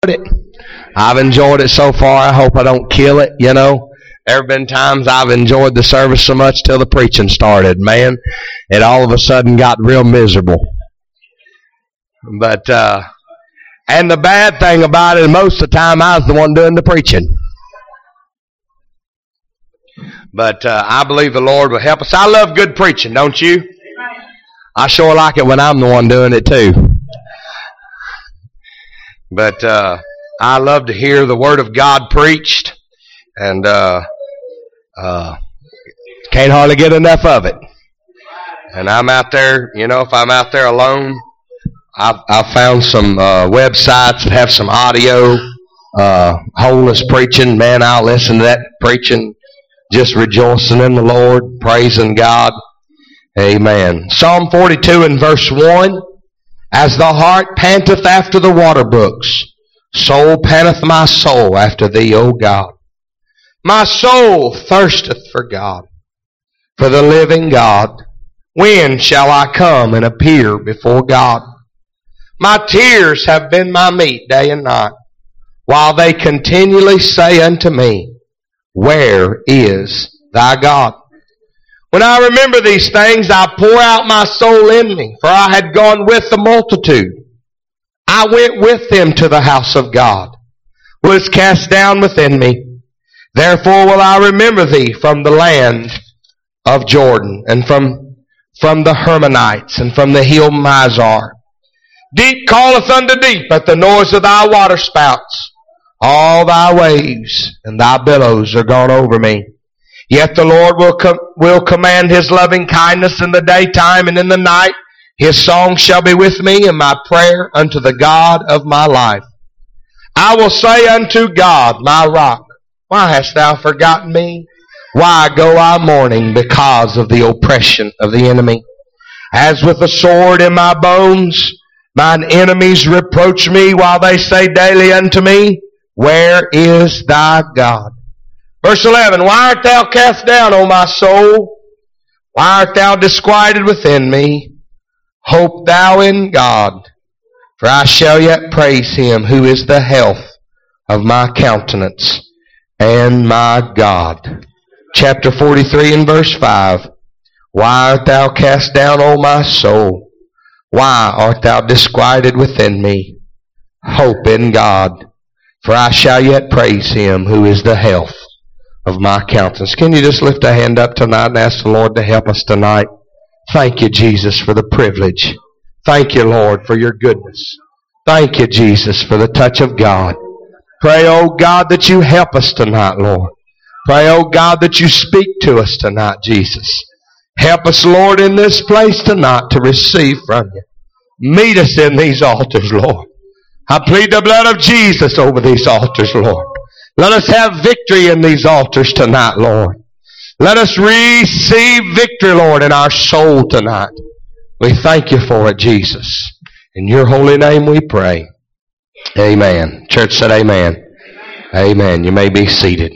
it. I've enjoyed it so far. I hope I don't kill it, you know. There have been times I've enjoyed the service so much till the preaching started. Man, it all of a sudden got real miserable. But, and the bad thing about it, most of the time I was the one doing the preaching. But I believe the Lord will help us. I love good preaching, don't you? I sure like it when I'm the one doing it too. But I love to hear the Word of God preached, and can't hardly get enough of it. And I'm out there, you know, if I'm out there alone, I've found some websites that have some audio, holiness preaching. Man, I'll listen to that preaching, just rejoicing in the Lord, praising God. Amen. Psalm 42 and verse 1. As the hart panteth after the water brooks, so panteth my soul after thee, O God. My soul thirsteth for God, for the living God. When shall I come and appear before God? My tears have been my meat day and night, while they continually say unto me, where is thy God? When I remember these things, I pour out my soul in me, for I had gone with the multitude. I went with them to the house of God, was cast down within me. Therefore will I remember thee from the land of Jordan, and from the Hermonites, and from the hill Mizar. Deep calleth unto deep at the noise of thy waterspouts. All thy waves and thy billows are gone over me. Yet the Lord will command His loving kindness in the daytime, and in the night His song shall be with me, and my prayer unto the God of my life. I will say unto God, my rock, why hast thou forgotten me? Why go I mourning because of the oppression of the enemy? As with a sword in my bones, mine enemies reproach me, while they say daily unto me, where is thy God? Verse 11, why art thou cast down, O my soul? Why art thou disquieted within me? Hope thou in God, for I shall yet praise Him, who is the health of my countenance and my God. Chapter 43 and verse 5, why art thou cast down, O my soul? Why art thou disquieted within me? Hope in God, for I shall yet praise Him, who is the health of my countenance. Can you just lift a hand up tonight and ask the Lord to help us tonight? Thank you, Jesus, for the privilege. Thank you, Lord, for your goodness. Thank you, Jesus, for the touch of God. Pray, oh God, that you help us tonight, Lord. Pray, oh God, that you speak to us tonight, Jesus. Help us, Lord, in this place tonight to receive from you. Meet us in these altars, Lord. I plead the blood of Jesus over these altars, Lord. Let us have victory in these altars tonight, Lord. Let us receive victory, Lord, in our soul tonight. We thank you for it, Jesus. In your holy name we pray. Amen. Church said amen. Amen. You may be seated.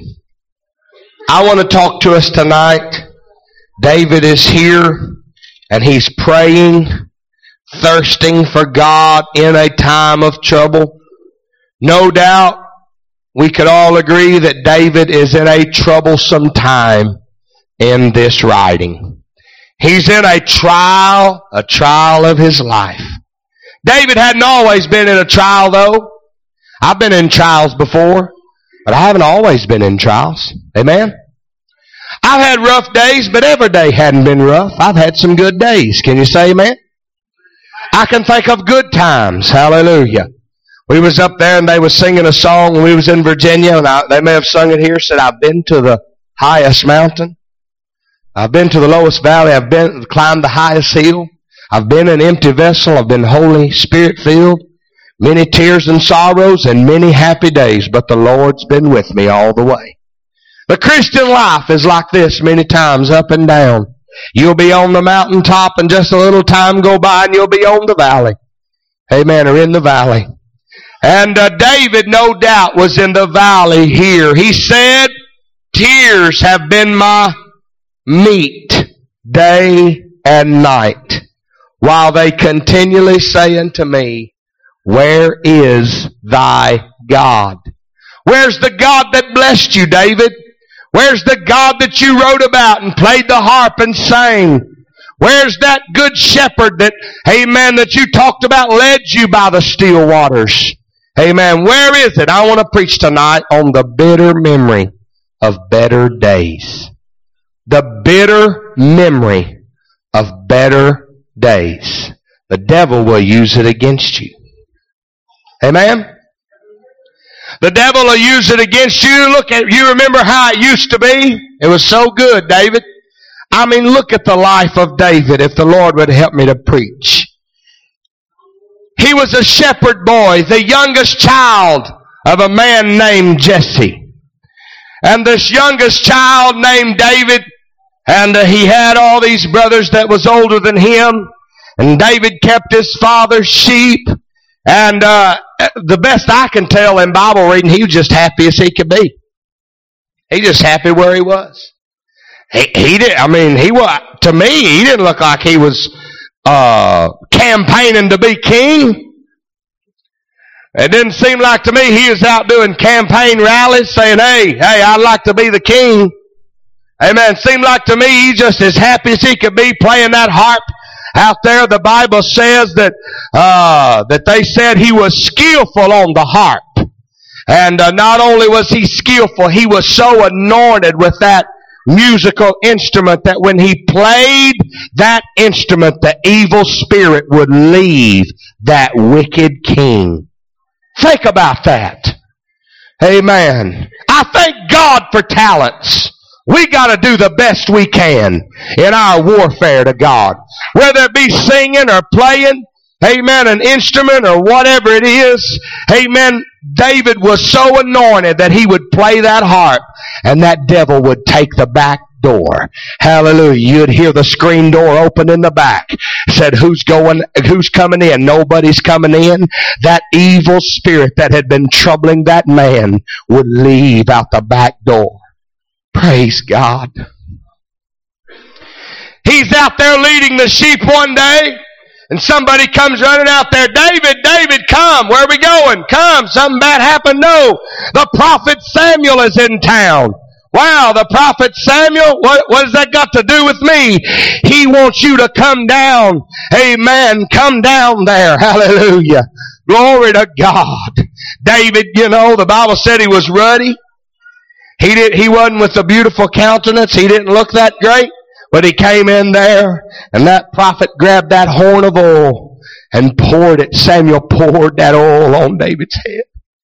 I want to talk to us tonight. David is here, and he's praying, thirsting for God in a time of trouble. No doubt, we could all agree that David is in a troublesome time in this writing. He's in a trial of his life. David hadn't always been in a trial, though. I've been in trials before, but I haven't always been in trials. Amen? I've had rough days, but every day hadn't been rough. I've had some good days. Can you say amen? I can think of good times. Hallelujah. We was up there and they was singing a song when we was in Virginia, and they may have sung it here, said, I've been to the highest mountain. I've been to the lowest valley. I've climbed the highest hill. I've been an empty vessel. I've been Holy Spirit filled. Many tears and sorrows and many happy days, but the Lord's been with me all the way. The Christian life is like this many times, up and down. You'll be on the mountaintop and just a little time go by and you'll be on the valley. Amen, or in the valley. And David, no doubt, was in the valley here. He said, tears have been my meat day and night, while they continually say unto me, where is thy God. Where's the God that blessed you, David? Where's the God that you wrote about and played the harp and sang? Where's that good shepherd that, amen, that you talked about led you by the still waters? Amen. Where is it? I want to preach tonight on the bitter memory of better days. The bitter memory of better days. The devil will use it against you. Amen? The devil will use it against you. Look at, you remember how it used to be? It was so good, David. I mean, look at the life of David, if the Lord would help me to preach. He was a shepherd boy, the youngest child of a man named Jesse. And this youngest child named David, and he had all these brothers that was older than him. And David kept his father's sheep. And the best I can tell in Bible reading, he was just happy as he could be. He just happy where he was. He did. I mean, he was, to me, he didn't look like he was campaigning to be king. It didn't seem like to me he was out doing campaign rallies saying, hey, I'd like to be the king. Amen. It seemed like to me he just as happy as he could be playing that harp out there. The Bible says that they said he was skillful on the harp. And not only was he skillful, he was so anointed with that musical instrument that when he played that instrument, the evil spirit would leave that wicked king. Think about that. Amen. I thank God for talents. We got to do the best we can in our warfare to God. Whether it be singing or playing, amen, an instrument or whatever it is. Amen. David was so anointed that he would play that harp and that devil would take the back door. Hallelujah. You'd hear the screen door open in the back. Said, who's coming in? Nobody's coming in. That evil spirit that had been troubling that man would leave out the back door. Praise God. He's out there leading the sheep one day, and somebody comes running out there. David, come. Where are we going? Come. Something bad happened? No. The prophet Samuel is in town. Wow, the prophet Samuel? What has that got to do with me? He wants you to come down. Amen. Come down there. Hallelujah. Glory to God. David, the Bible said he was ruddy. He wasn't with a beautiful countenance. He didn't look that great. But he came in there, and that prophet grabbed that horn of oil and poured it. Samuel poured that oil on David's head.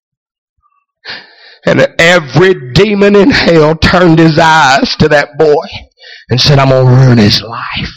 And every demon in hell turned his eyes to that boy and said, I'm going to ruin his life.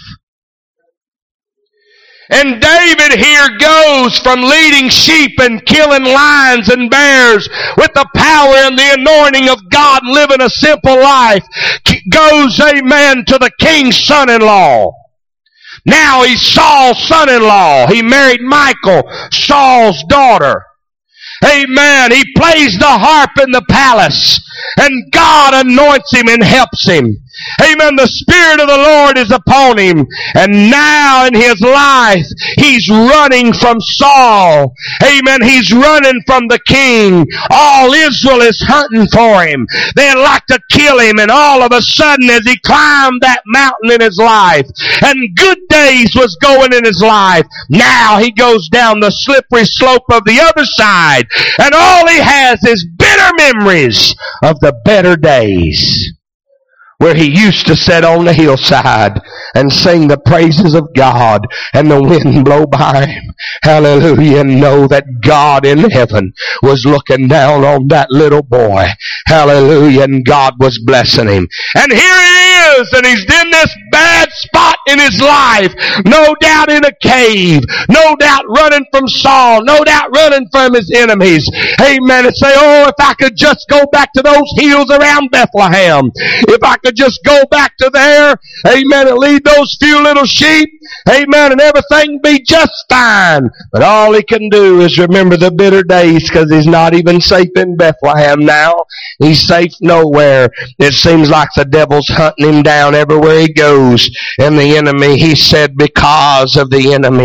And David here goes from leading sheep and killing lions and bears with the power and the anointing of God, living a simple life, goes, amen, to the king's son-in-law. Now he's Saul's son-in-law. He married Michal, Saul's daughter. Amen. He plays the harp in the palace, and God anoints him and helps him. Amen. The Spirit of the Lord is upon him. And now in his life, he's running from Saul. Amen. He's running from the king. All Israel is hunting for him. They'd like to kill him. And all of a sudden, as he climbed that mountain in his life, and good days was going in his life, now he goes down the slippery slope of the other side. And all he has is bitter memories of the better days, where he used to sit on the hillside and sing the praises of God and the wind blow by him. Hallelujah. And know that God in heaven was looking down on that little boy. Hallelujah. And God was blessing him. And here he is, and he's in this bad spot in his life. No doubt in a cave. No doubt running from Saul. No doubt running from his enemies. Amen. And say, oh, if I could just go back to those hills around Bethlehem. If I could just go back to there, amen, and lead those few little sheep, amen, and everything be just fine. But all he can do is remember the bitter days, because he's not even safe in Bethlehem now. He's safe nowhere. It seems like the devil's hunting him down everywhere he goes. And the enemy, he said, because of the enemy,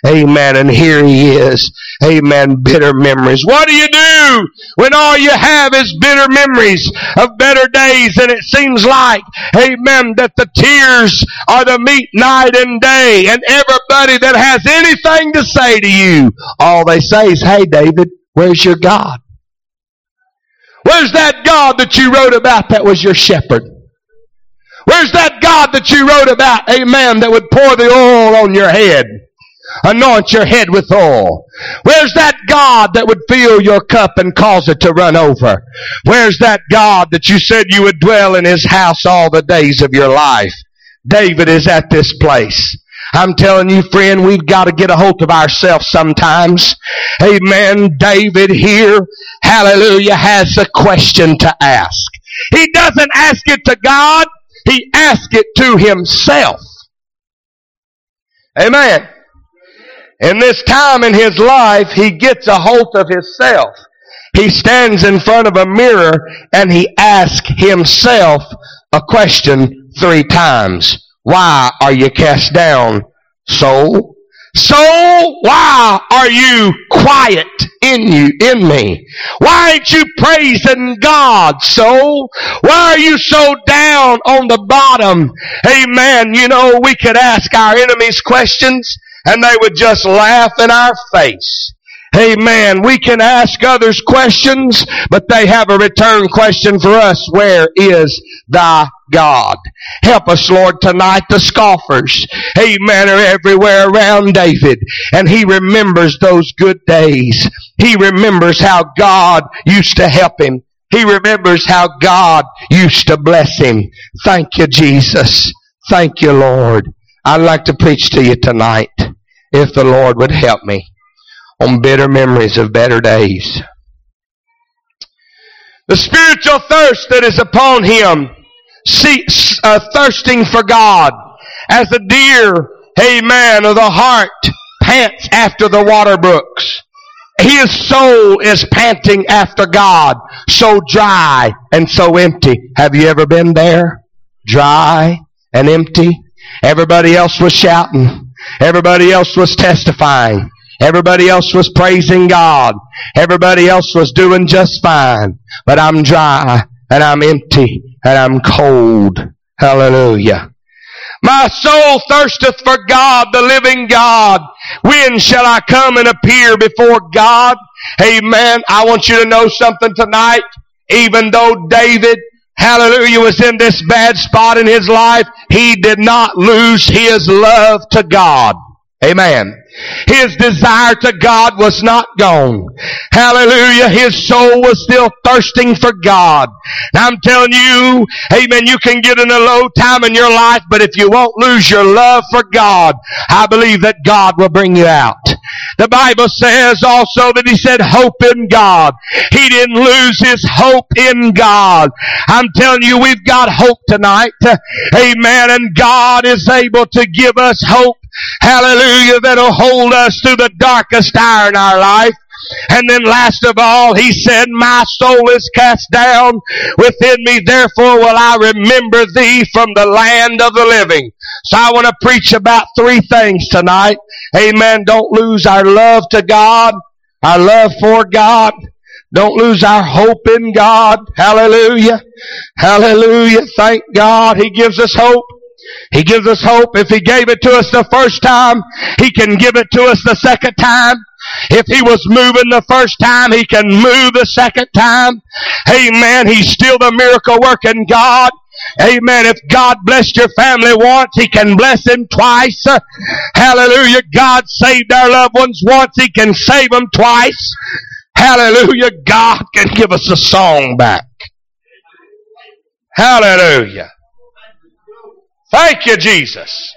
Amen. And here he is. Amen. Bitter memories. What do you do when all you have is bitter memories of better days, and it seems like, amen, that the tears are the meat night and day, and everybody that has anything to say to you, all they say is, hey, David, where's your God? Where's that God that you wrote about that was your shepherd? Where's that God that you wrote about, amen, that would pour the oil on your head? Anoint your head with oil. Where's that God that would fill your cup and cause it to run over? Where's that God that you said you would dwell in his house all the days of your life? David is at this place. I'm telling you, friend, we've got to get a hold of ourselves sometimes. Amen. David here, hallelujah, has a question to ask. He doesn't ask it to God. He asks it to himself. Amen. In this time in his life, he gets a hold of himself. He stands in front of a mirror and he asks himself a question 3 times. Why are you cast down, soul? Soul, why are you quiet in me? Why ain't you praising God, soul? Why are you so down on the bottom? Amen. You know, we could ask our enemies questions and they would just laugh in our face. Amen. We can ask others questions, but they have a return question for us. Where is thy God? Help us, Lord, tonight. The scoffers, amen, are everywhere around David. And he remembers those good days. He remembers how God used to help him. He remembers how God used to bless him. Thank you, Jesus. Thank you, Lord. I'd like to preach to you tonight, if the Lord would help me, on bitter memories of better days. The spiritual thirst that is upon him, thirsting for God, as a deer, amen, of the heart pants after the water brooks. His soul is panting after God, so dry and so empty. Have you ever been there? Dry and empty. Everybody else was shouting. Everybody else was testifying. Everybody else was praising God. Everybody else was doing just fine. But I'm dry and I'm empty and I'm cold. Hallelujah. My soul thirsteth for God, the living God. When shall I come and appear before God? Amen. I want you to know something tonight. Even though David, hallelujah, was in this bad spot in his life, he did not lose his love to God. Amen. His desire to God was not gone. Hallelujah. His soul was still thirsting for God. Now I'm telling you, amen, you can get in a low time in your life, but if you won't lose your love for God, I believe that God will bring you out. The Bible says also that he said hope in God. He didn't lose his hope in God. I'm telling you, we've got hope tonight. Amen. And God is able to give us hope. Hallelujah. That'll hold us through the darkest hour in our life. And then last of all, he said, my soul is cast down within me. Therefore will I remember thee from the land of the living. So I want to preach about 3 things tonight. Amen. Don't lose our love to God, our love for God. Don't lose our hope in God. Hallelujah. Hallelujah. Thank God. He gives us hope. He gives us hope. If he gave it to us the first time, he can give it to us the second time. If he was moving the first time, he can move the second time. Amen. He's still the miracle working God. Amen. If God blessed your family once, he can bless them twice. Hallelujah. God saved our loved ones once, he can save them twice. Hallelujah. God can give us a song back. Hallelujah. Thank you, Jesus.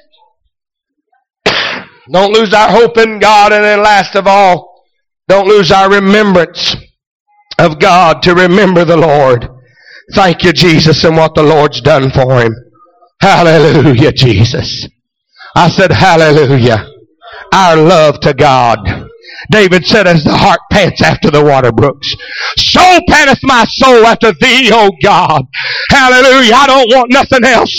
Don't lose our hope in God. And then last of all, don't lose our remembrance of God, to remember the Lord. Thank you, Jesus, and what the Lord's done for him. Hallelujah, Jesus. I said, hallelujah. Our love to God. David said, as the hart pants after the water brooks, so panteth my soul after thee, O God. Hallelujah. I don't want nothing else but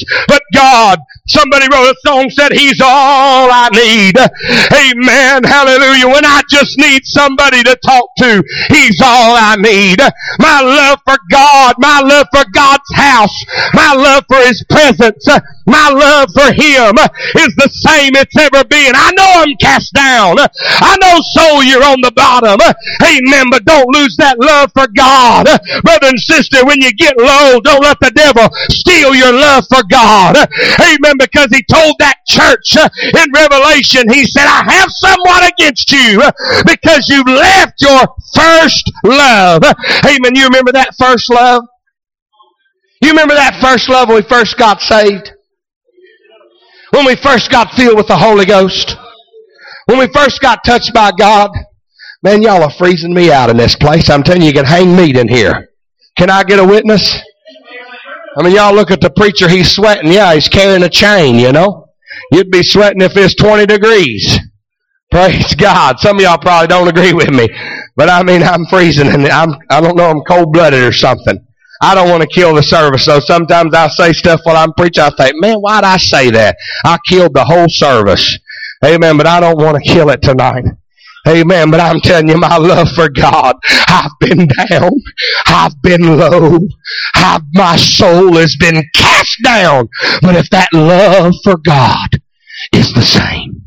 God. Somebody wrote a song, said He's all I need. Amen. Hallelujah. When I just need somebody to talk to, He's all I need. My love for God, my love for God's house, my love for His presence, my love for Him is the same it's ever been. I know I'm cast down. I know, soul, you're on the bottom. Amen. But don't lose that love for God. Brother and sister, when you get low, don't let the devil steal your love for God. Amen. Because he told that church in Revelation, he said, I have somewhat against you because you've left your first love. Amen. You remember that first love? You remember that first love when we first got saved? When we first got filled with the Holy Ghost? When we first got touched by God? Man, y'all are freezing me out in this place. I'm telling you, you can hang meat in here. Can I get a witness? I mean, y'all look at the preacher, he's sweating. Yeah, he's carrying a chain, you know. You'd be sweating if it's 20 degrees. Praise God. Some of y'all probably don't agree with me. But I mean, I'm freezing and I don't know, I'm cold-blooded or something. I don't want to kill the service, so sometimes I say stuff while I'm preaching. I think, man, why'd I say that? I killed the whole service. Amen, but I don't want to kill it tonight. Amen, but I'm telling you, my love for God, I've been down. I've been low. My soul has been cast down. But if that love for God is the same.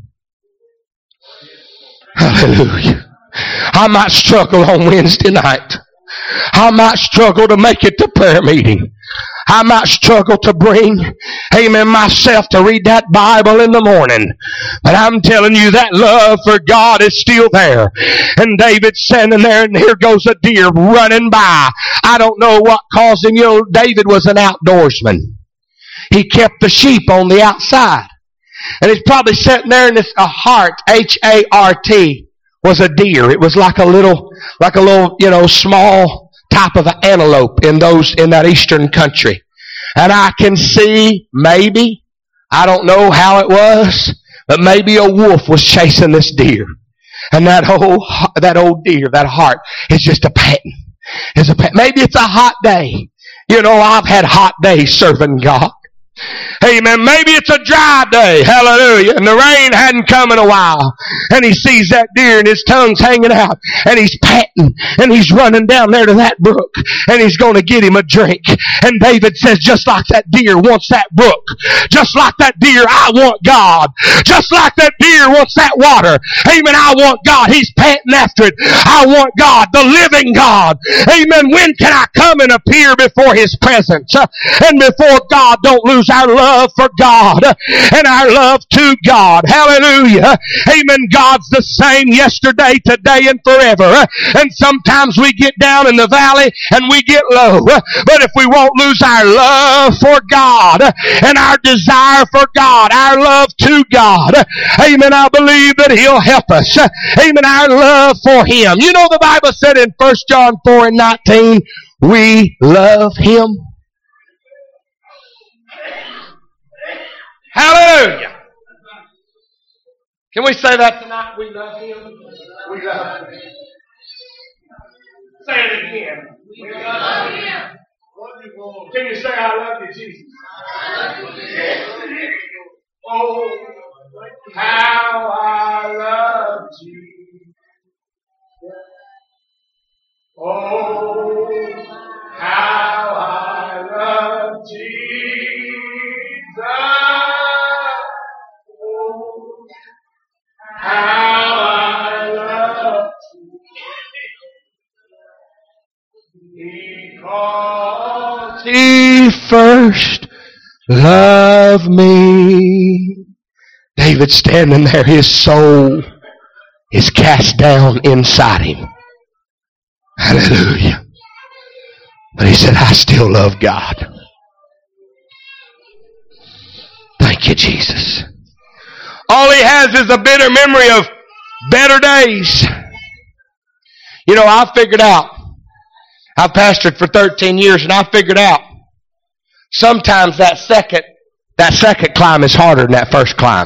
Hallelujah. I might struggle on Wednesday night. I might struggle to make it to prayer meeting. I might struggle to bring, amen, myself to read that Bible in the morning. But I'm telling you, that love for God is still there. And David's standing there, and here goes a deer running by. I don't know what caused him. You know, David was an outdoorsman. He kept the sheep on the outside. And he's probably sitting there, and a hart, H-A-R-T, was a deer. It was like a little, you know, small type of an antelope in that eastern country. And I can see, maybe, I don't know how it was, but maybe a wolf was chasing this deer. And that old deer, that hart, is just a patting. Maybe it's a hot day. You know, I've had hot days serving God. Amen. Maybe it's a dry day. Hallelujah. And the rain hadn't come in a while. And he sees that deer and his tongue's hanging out. And he's patting. And he's running down there to that brook. And he's going to get him a drink. And David says, just like that deer wants that brook. Just like that deer, I want God. Just like that deer wants that water. Amen. I want God. He's panting after it. I want God, the living God. Amen. When can I come and appear before His presence? And before God, don't lose our love for God and our love to God. Hallelujah. Amen. God's the same yesterday, today, and forever. And sometimes we get down in the valley and we get low. But if we won't lose our love for God and our desire for God, our love to God, amen, I believe that He'll help us. Amen. Our love for Him. You know, the Bible said in 1 John 4:19, we love Him. Hallelujah. Can we say that tonight? We love Him. We love Him. Say it again. We love Him. Can you say, I love you, Jesus? Oh, how I love Jesus. Oh, how I love Jesus. Oh, how I love you. Because He first loved me. David standing there, his soul is cast down inside him. Hallelujah. But he said, I still love God. Thank you, Jesus. All he has is a bitter memory of better days. You know, I figured out, I've pastored for 13 years, and I figured out sometimes that second climb is harder than that first climb.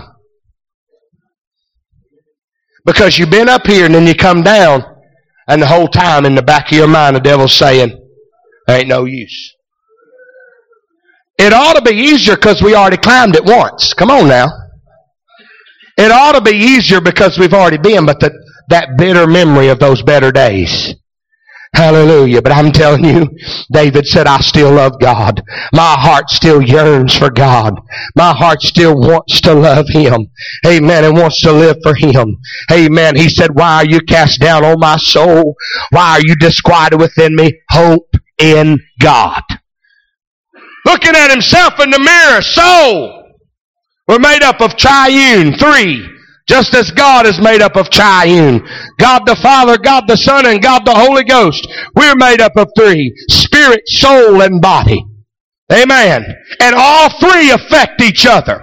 Because you've been up here and then you come down, and the whole time in the back of your mind the devil's saying, there ain't no use. It ought to be easier because we already climbed it once. Come on now. It ought to be easier because we've already been, but that bitter memory of those better days. Hallelujah. But I'm telling you, David said, I still love God. My heart still yearns for God. My heart still wants to love Him. Amen. And wants to live for Him. Amen. He said, why are you cast down, O my soul? Why are you disquieted within me? Hope in God. Looking at himself in the mirror. Soul. We're made up of triune. Three. Just as God is made up of triune. God the Father, God the Son, and God the Holy Ghost. We're made up of three. Spirit, soul, and body. Amen. And all three affect each other.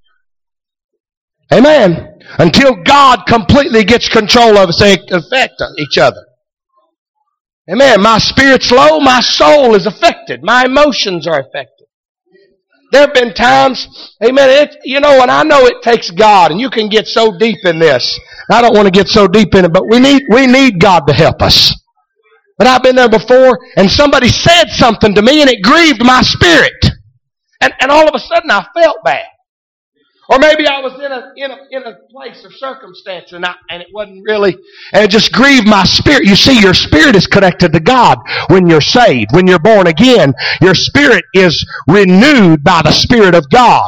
Amen. Until God completely gets control of us, they affect each other. Amen. My spirit's low, my soul is affected. My emotions are affected. There have been times, amen, and I know it takes God, and you can get so deep in this. I don't want to get so deep in it, but we need God to help us. But I've been there before, and somebody said something to me, and it grieved my spirit. And all of a sudden, I felt bad. Or maybe I was in a place or circumstance, and it wasn't really, and it just grieved my spirit. You see, your spirit is connected to God when you're saved. When you're born again, your spirit is renewed by the Spirit of God.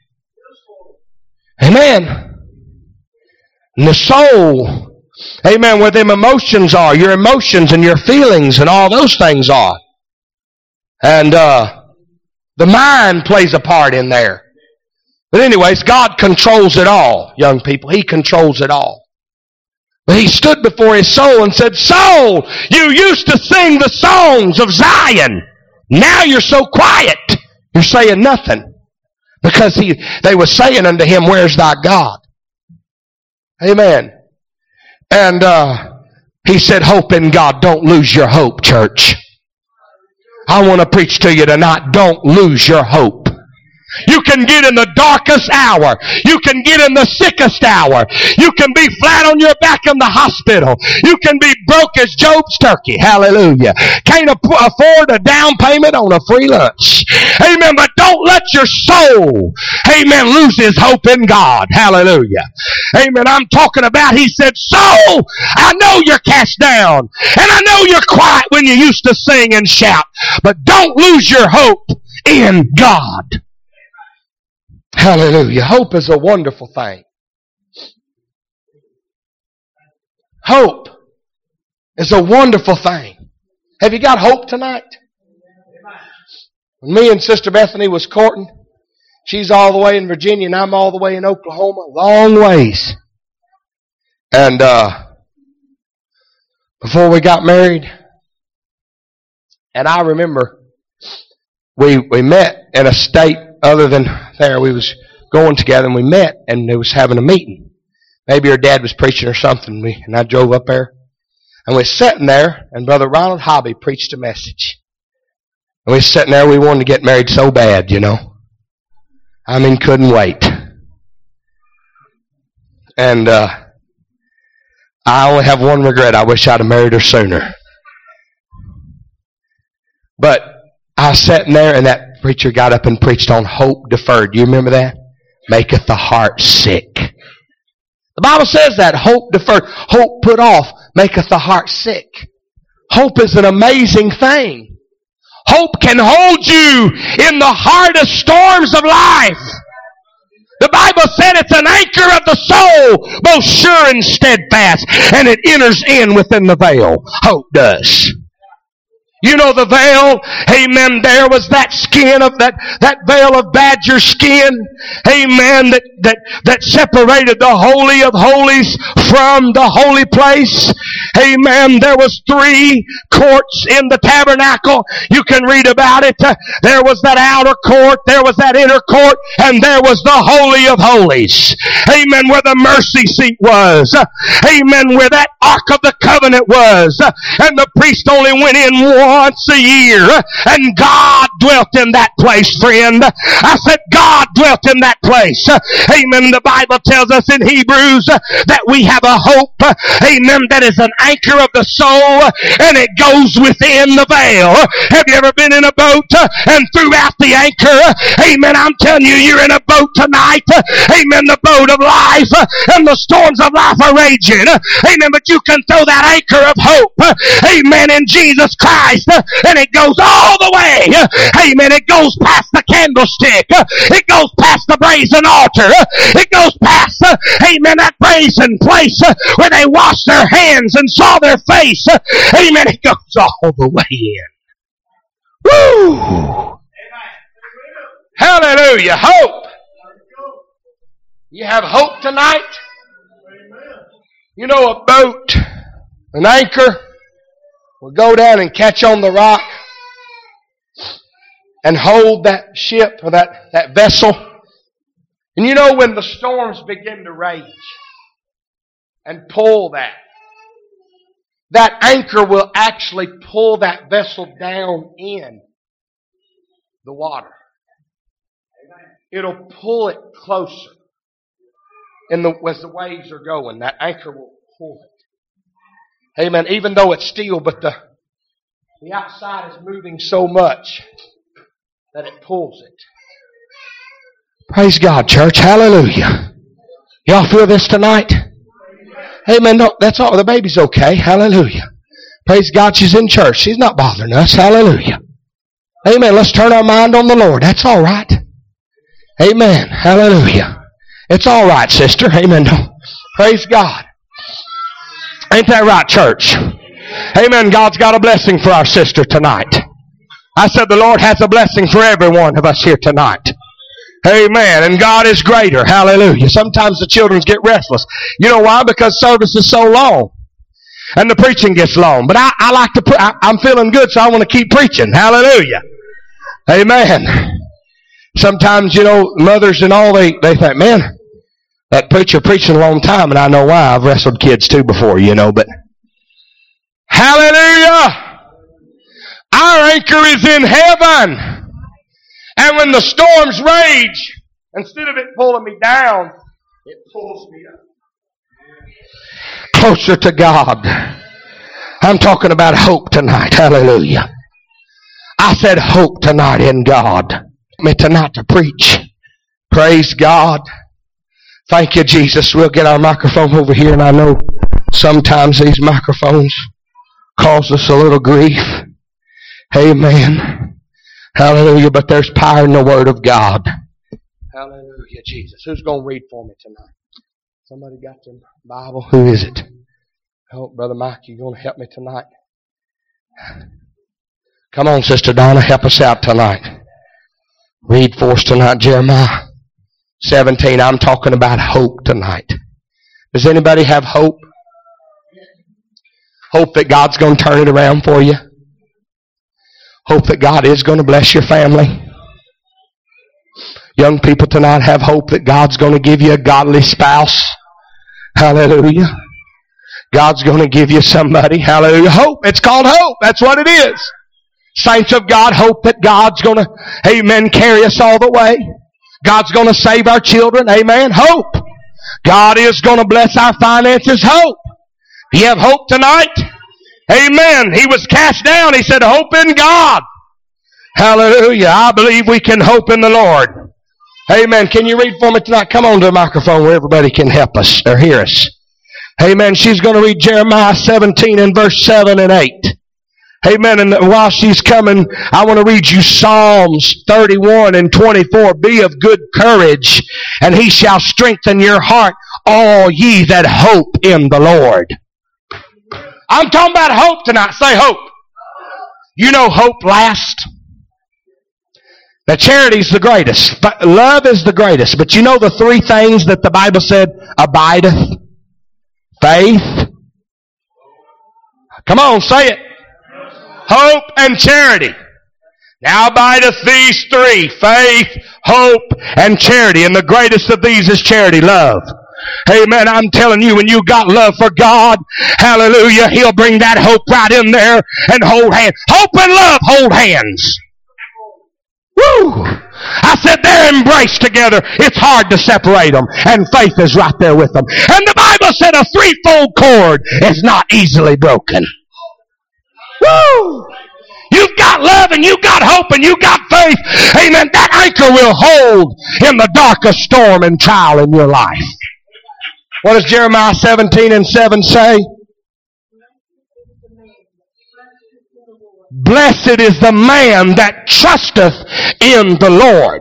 Amen. And the soul, amen, where them emotions are, your emotions and your feelings and all those things are. And the mind plays a part in there. But anyways, God controls it all, young people. He controls it all. But he stood before his soul and said, Soul, you used to sing the songs of Zion. Now you're so quiet. You're saying nothing. Because they were saying unto him, Where's thy God? Amen. And he said, Hope in God. Don't lose your hope, church. I want to preach to you tonight. Don't lose your hope. You can get in the darkest hour. You can get in the sickest hour. You can be flat on your back in the hospital. You can be broke as Job's turkey. Hallelujah. Can't afford a down payment on a free lunch. Amen. But don't let your soul, amen, lose his hope in God. Hallelujah. Amen. I'm talking about, he said, Soul, I know you're cast down. And I know you're quiet when you used to sing and shout. But don't lose your hope in God. Hallelujah. Hope is a wonderful thing. Hope is a wonderful thing. Have you got hope tonight? When me and Sister Bethany was courting, she's all the way in Virginia and I'm all the way in Oklahoma. Long ways. And before we got married, and I remember we met in a state other than there. We was going together and we met and they was having a meeting. Maybe her dad was preaching or something, and I drove up there. And we was sitting there and Brother Ronald Hobby preached a message. And we was sitting there, we wanted to get married so bad, you know. I mean, couldn't wait. And I only have one regret. I wish I'd have married her sooner. But I was sitting there and that preacher got up and preached on hope deferred. Do you remember that? Maketh the heart sick. The Bible says that. Hope deferred. Hope put off maketh the heart sick. Hope is an amazing thing. Hope can hold you in the hardest storms of life. The Bible said it's an anchor of the soul, both sure and steadfast, and it enters in within the veil. Hope does. You know the veil, amen, there was that skin of that veil of badger skin, amen, that separated the Holy of Holies from the holy place. Amen. There was 3 courts in the tabernacle. You can read about it. There was that outer court, there was that inner court, and there was the Holy of Holies. Amen. Where the mercy seat was. Amen. Where that Ark of the Covenant was. And the priest only went in once a year. And God God dwelt in that place, friend. I said God dwelt in that place. Amen. The Bible tells us in Hebrews that we have a hope, amen, that is an anchor of the soul, and it goes within the veil. Have you ever been in a boat and threw out the anchor? Amen. I'm telling you, you're in a boat tonight. Amen. The boat of life and the storms of life are raging. Amen. But you can throw that anchor of hope, amen, in Jesus Christ, and it goes all the way. Amen. It goes past the candlestick. It goes past the brazen altar. It goes past, amen, that brazen place where they washed their hands and saw their face. Amen. It goes all the way in. Woo! Hallelujah. Hope. You have hope tonight? You know, a boat, an anchor, will go down and catch on the rock and hold that ship or that vessel. And you know, when the storms begin to rage and pull that anchor will actually pull that vessel down in the water. It'll pull it closer. As the waves are going, that anchor will pull it. Amen. Even though it's steel, but the outside is moving so much that it pulls it. Praise God, church. Hallelujah. Y'all feel this tonight? Amen. No, that's all. The baby's okay. Hallelujah. Praise God, she's in church. She's not bothering us. Hallelujah. Amen. Let's turn our mind on the Lord. That's all right. Amen. Hallelujah. It's all right, sister. Amen. Praise God. Ain't that right, church? Amen. God's got a blessing for our sister tonight. I said the Lord has a blessing for every one of us here tonight. Amen. And God is greater. Hallelujah. Sometimes the children get restless. You know why? Because service is so long. And the preaching gets long. But I like to I'm feeling good, so I want to keep preaching. Hallelujah. Amen. Sometimes, you know, mothers and all, they think, man, that preacher preaching a long time, and I know why. I've wrestled kids too before, you know, but hallelujah! Our anchor is in heaven. And when the storms rage, instead of it pulling me down, it pulls me up. Closer to God. I'm talking about hope tonight. Hallelujah. I said hope tonight in God. Me tonight to preach. Praise God. Thank you, Jesus. We'll get our microphone over here, and I know sometimes these microphones cause us a little grief. Amen. Hallelujah. But there's power in the Word of God. Hallelujah, Jesus. Who's going to read for me tonight? Somebody got the Bible? Who is it? Oh, Brother Mike, you going to help me tonight? Come on, Sister Donna, help us out tonight. Read for us tonight, Jeremiah 17. I'm talking about hope tonight. Does anybody have hope? Hope that God's going to turn it around for you. Hope that God is going to bless your family. Young people tonight have hope that God's going to give you a godly spouse. Hallelujah. God's going to give you somebody. Hallelujah. Hope. It's called hope. That's what it is. Saints of God, hope that God's going to, amen, carry us all the way. God's going to save our children. Amen. Hope. God is going to bless our finances. Hope. Do you have hope tonight? Amen. He was cast down. He said, hope in God. Hallelujah. I believe we can hope in the Lord. Amen. Can you read for me tonight? Come on to the microphone where everybody can help us or hear us. Amen. She's going to read Jeremiah 17 and verse 7 and 8. Amen. And while she's coming, I want to read you Psalms 31 and 24. Be of good courage, and he shall strengthen your heart, all ye that hope in the Lord. I'm talking about hope tonight. Say hope. You know hope lasts. The charity's the greatest. Love is the greatest. But you know the three things that the Bible said abideth? Faith. Come on, say it. Hope and charity. Now abideth these three. Faith, hope, and charity. And the greatest of these is charity, love. Amen. I'm telling you, when you got love for God, hallelujah, he'll bring that hope right in there and hold hands. Hope and love hold hands. Woo! I said they're embraced together. It's hard to separate them. And faith is right there with them. And the Bible said a threefold cord is not easily broken. Woo! You've got love and you've got hope and you've got faith. Amen. That anchor will hold in the darkest storm and trial in your life. What does Jeremiah 17:7 say? Blessed is the man that trusteth in the Lord.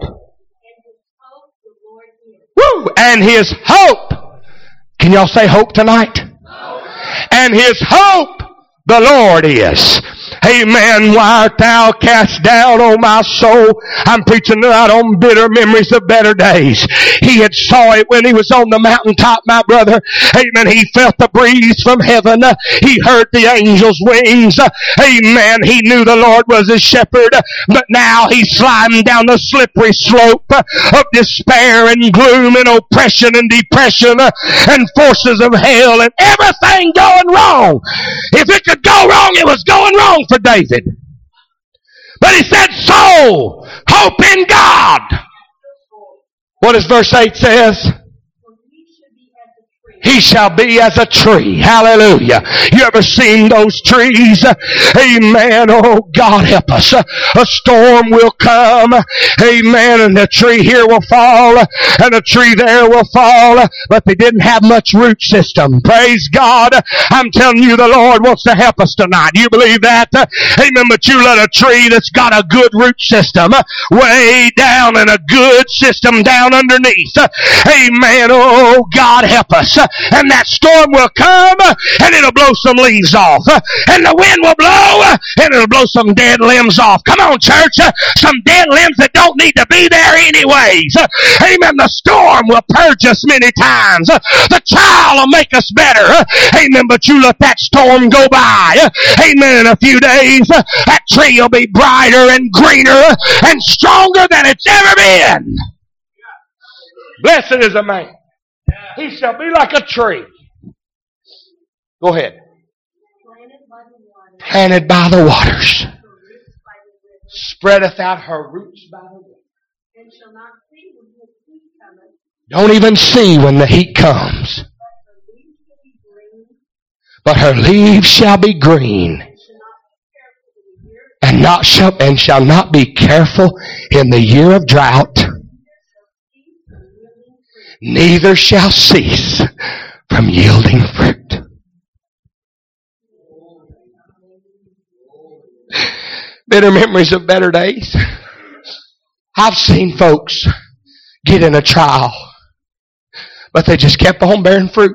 Woo! And his hope. Can y'all say hope tonight? And his hope the Lord is. Amen. Why art thou cast down, O my soul? I'm preaching tonight on bitter memories of better days. He had saw it when he was on the mountaintop, my brother. Amen. He felt the breeze from heaven. He heard the angels' wings. Amen. He knew the Lord was his shepherd. But now he's sliding down the slippery slope of despair and gloom and oppression and depression and forces of hell and everything going wrong. If it could go wrong, it was going wrong for David. But he said, soul, hope in God. What does verse 8 says? He shall be as a tree. Hallelujah. You ever seen those trees? Amen. Oh, God help us. A storm will come. Amen. And the tree here will fall. And the tree there will fall. But they didn't have much root system. Praise God. I'm telling you, the Lord wants to help us tonight. You believe that? Amen. But you let a tree that's got a good root system way down and a good system down underneath. Amen. Oh, God help us. And that storm will come and it'll blow some leaves off. And the wind will blow and it'll blow some dead limbs off. Come on, church. Some dead limbs that don't need to be there anyways. Amen. The storm will purge us many times. The trial will make us better. Amen. But you let that storm go by. Amen. In a few days, that tree will be brighter and greener and stronger than it's ever been. Blessed is a man. He shall be like a tree. Go ahead. Planted by the waters. Spreadeth out her roots by the wind. Don't even see when the heat comes. But her leaves shall be green. And shall not be careful in the year of drought. Neither shall cease from yielding fruit. Bitter memories of better days. I've seen folks get in a trial, but they just kept on bearing fruit.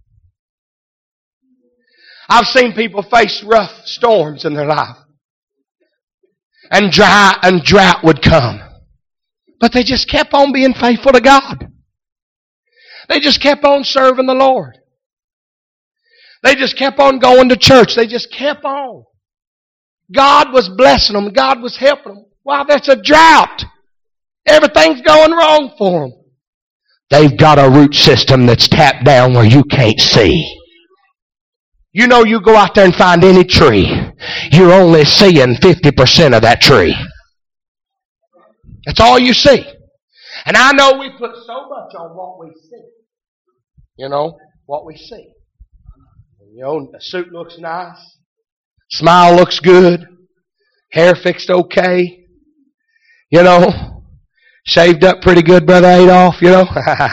I've seen people face rough storms in their life, and drought would come, but they just kept on being faithful to God. They just kept on serving the Lord. They just kept on going to church. They just kept on. God was blessing them. God was helping them. Wow, that's a drought. Everything's going wrong for them. They've got a root system that's tapped down where you can't see. You know, you go out there and find any tree, you're only seeing 50% of that tree. That's all you see. And I know we put so much on what we see. You know, what we see. You know, the suit looks nice. Smile looks good. Hair fixed okay. You know, shaved up pretty good, Brother Adolph, you know.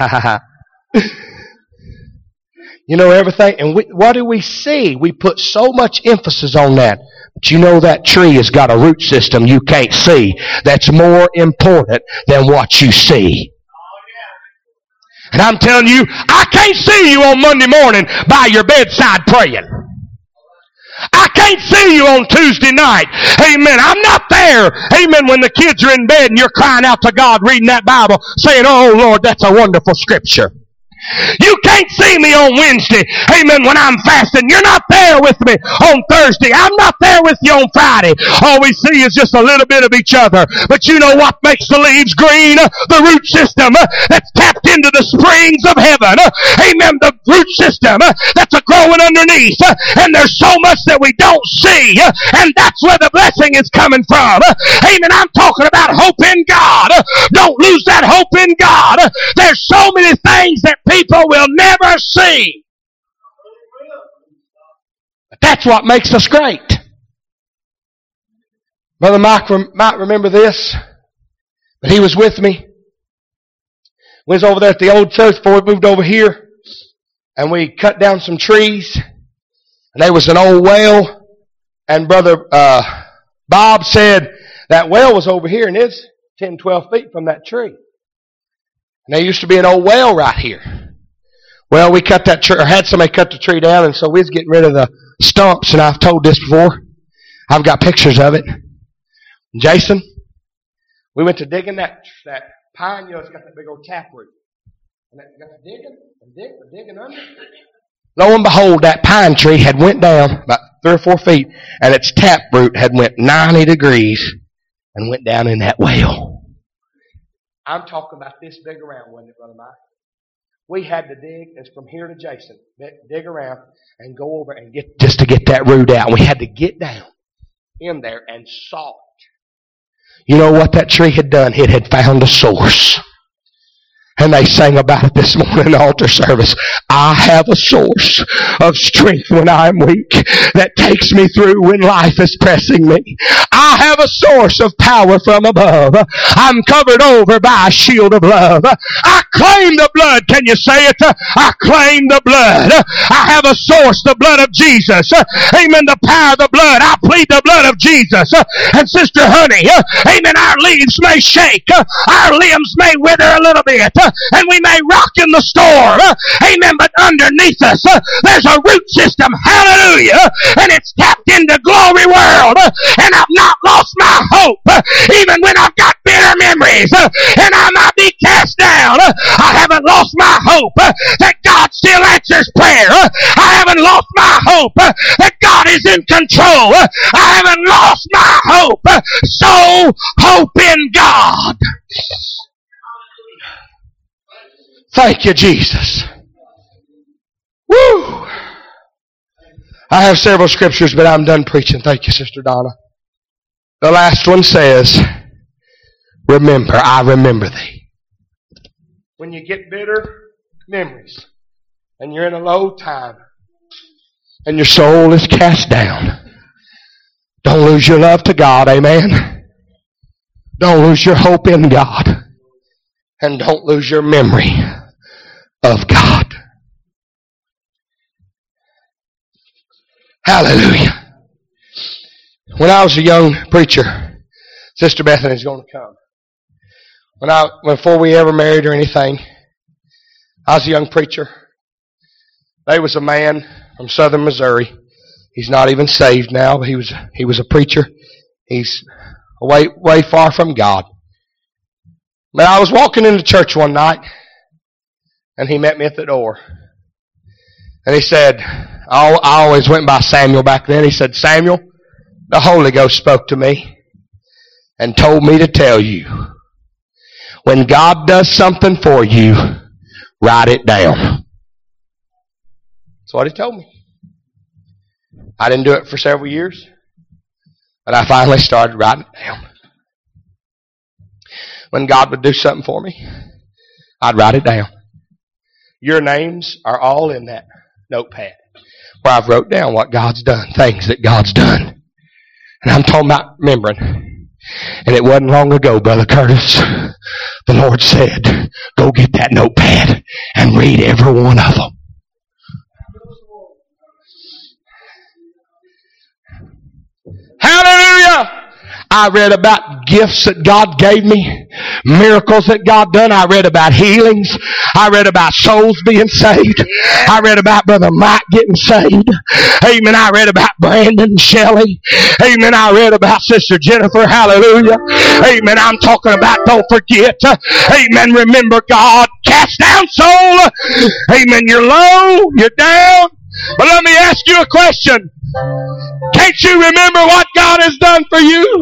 You know, everything. And what do we see? We put so much emphasis on that. But you know that tree has got a root system you can't see that's more important than what you see. And I'm telling you, I can't see you on Monday morning by your bedside praying. I can't see you on Tuesday night. Amen. I'm not there. Amen. When the kids are in bed and you're crying out to God, reading that Bible, saying, oh Lord, that's a wonderful scripture. You can't see me on Wednesday, amen, when I'm fasting. You're not there with me on Thursday. I'm not there with you on Friday. All we see is just a little bit of each other. But you know what makes the leaves green? The root system that's tapped into the springs of heaven. Amen. The root system that's a growing underneath. And there's so much that we don't see. And that's where the blessing is coming from. Amen. I'm talking about hope in God. Don't lose that hope in God. There's so many things that people will never see. But that's what makes us great. Brother Mike might remember this, but he was with me. We was over there at the old church before we moved over here, and we cut down some trees, and there was an old well, and Brother Bob said that well was over here, and it's 10, 12 feet from that tree. And there used to be an old well right here. Well, we cut that tree, or had somebody cut the tree down, and so we was getting rid of the stumps, and I've told this before. I've got pictures of it. Jason, we went to digging that pine, it's got that big old taproot. And that got to digging under. Lo and behold, that pine tree had went down about 3 or 4 feet, and its taproot had went 90 degrees and went down in that well. I'm talking about this big around, wasn't it, Brother Mike? We had to dig, it's from here to Jason, dig around and go over and just to get that root out. We had to get down in there and saw it. You know what that tree had done? It had found a source. And they sang about it this morning in the altar service. I have a source of strength when I'm weak that takes me through when life is pressing me. I have a source of power from above. I'm covered over by a shield of love. I claim the blood. Can you say it? I claim the blood. I have a source, the blood of Jesus. Amen. The power of the blood. I plead the blood of Jesus. And Sister Honey, amen, our leaves may shake. Our limbs may wither a little bit. And we may rock in the storm. Amen. But underneath us, there's a root system. Hallelujah. And it's tapped into glory world. And I've not lost my hope. Even when I've got bitter memories. And I might be cast down. I haven't lost my hope that God still answers prayer. I haven't lost my hope that God is in control. I haven't lost my hope. So hope in God. Thank you, Jesus. Woo! I have several scriptures, but I'm done preaching. Thank you, Sister Donna. The last one says, remember, I remember thee. When you get bitter memories, and you're in a low time, and your soul is cast down, don't lose your love to God, amen? Don't lose your hope in God. And don't lose your memory of God. Hallelujah. When I was a young preacher, Sister Bethany's going to come. Before we ever married or anything, I was a young preacher. There was a man from southern Missouri. He's not even saved now, but he was a preacher. He's way far from God. But I was walking into church one night, and he met me at the door. And he said, I always went by Samuel back then. He said, Samuel, the Holy Ghost spoke to me and told me to tell you, when God does something for you, write it down. That's what he told me. I didn't do it for several years, but I finally started writing it down. When God would do something for me, I'd write it down. Your names are all in that notepad where I've wrote down what God's done, things that God's done. And I'm talking about remembering. And it wasn't long ago, Brother Curtis, the Lord said, go get that notepad and read every one of them. Hallelujah! I read about gifts that God gave me, miracles that God done. I read about healings. I read about souls being saved. I read about Brother Mike getting saved. Amen. I read about Brandon and Shelley. Amen. I read about Sister Jennifer. Hallelujah. Amen. I'm talking about, don't forget. Amen. Remember God. Cast down soul. Amen. You're low. You're down. But let me ask you a question. Can't you remember what God has done for you?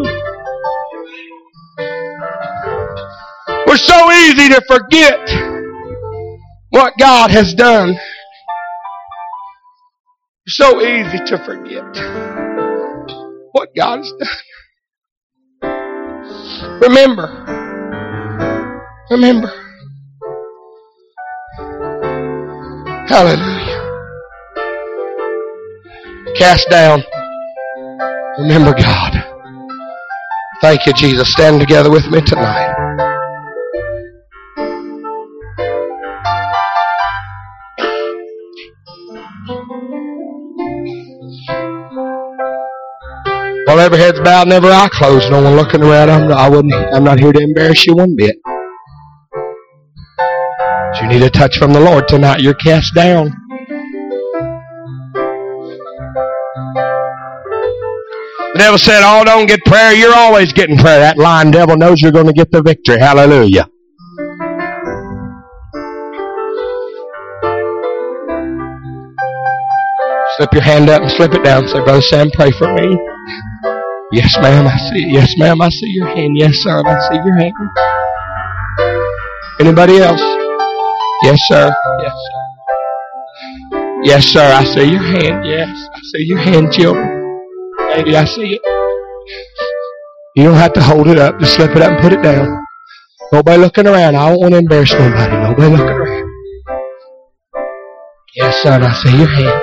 We're so easy to forget what God has done. So easy to forget what God has done. Remember. Hallelujah. Cast down. Remember God. Thank you, Jesus. Stand together with me tonight. While every head's bowed and every eye closed, no one looking around, I'm not here to embarrass you one bit. But you need a touch from the Lord tonight. You're cast down. The devil said, oh, don't get prayer. You're always getting prayer. That lying devil knows you're going to get the victory. Hallelujah. Slip your hand up and slip it down. Say, Brother Sam, pray for me. Yes, ma'am, I see it. Yes, ma'am, I see your hand. Yes, sir, I see your hand. Anybody else? Yes, sir. Yes, sir. Yes, sir, I see your hand. Yes, I see your hand, children. Lady, I see it. You don't have to hold it up. Just slip it up and put it down. Nobody looking around. I don't want to embarrass nobody. Nobody looking around. Yes, son, I see your hand.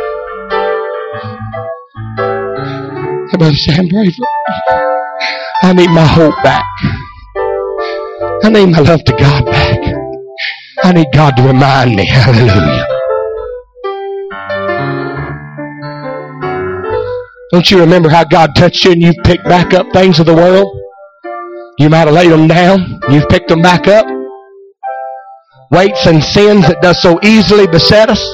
Hey, Brother Sam, pray for me. I need my hope back. I need my love to God back. I need God to remind me. Hallelujah. Don't you remember how God touched you and you've picked back up things of the world? You might have laid them down. You've picked them back up. Weights and sins that does so easily beset us.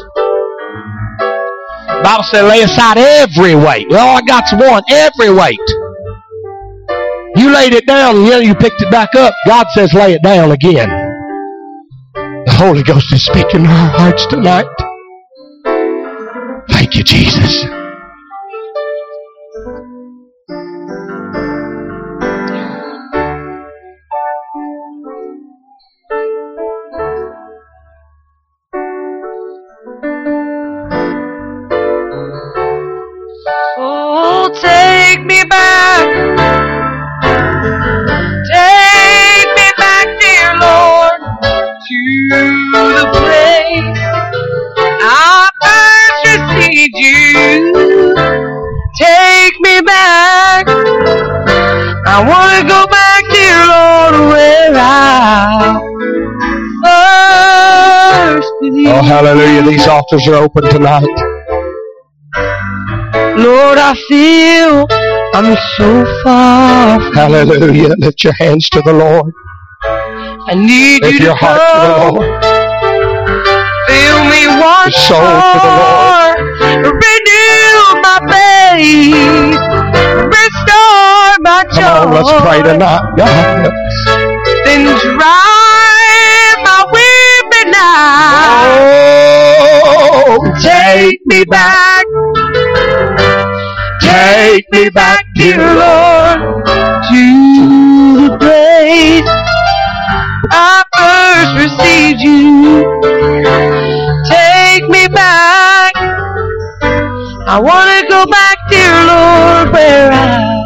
The Bible said lay aside every weight. Well, all I got's one. Every weight. You laid it down and you picked it back up. God says lay it down again. The Holy Ghost is speaking to our hearts tonight. Thank you, Jesus. Take me back, dear Lord, to the place I first received you. Take me back, I want to go back, dear Lord, where I first believed. Oh, hallelujah. These altars are open tonight. Lord, I feel I'm so far from Hallelujah. Lift your hands to the Lord. I need Lift you your to heart to the come. Lord. Fill me once Your soul to the more. Renew my faith. Restore my joy. Come on, let's pray tonight. God help us. Then dry my weeping eyes. Oh, Take me back. Take me back, dear Lord, to the place I first received you. Take me back. I want to go back, dear Lord, where I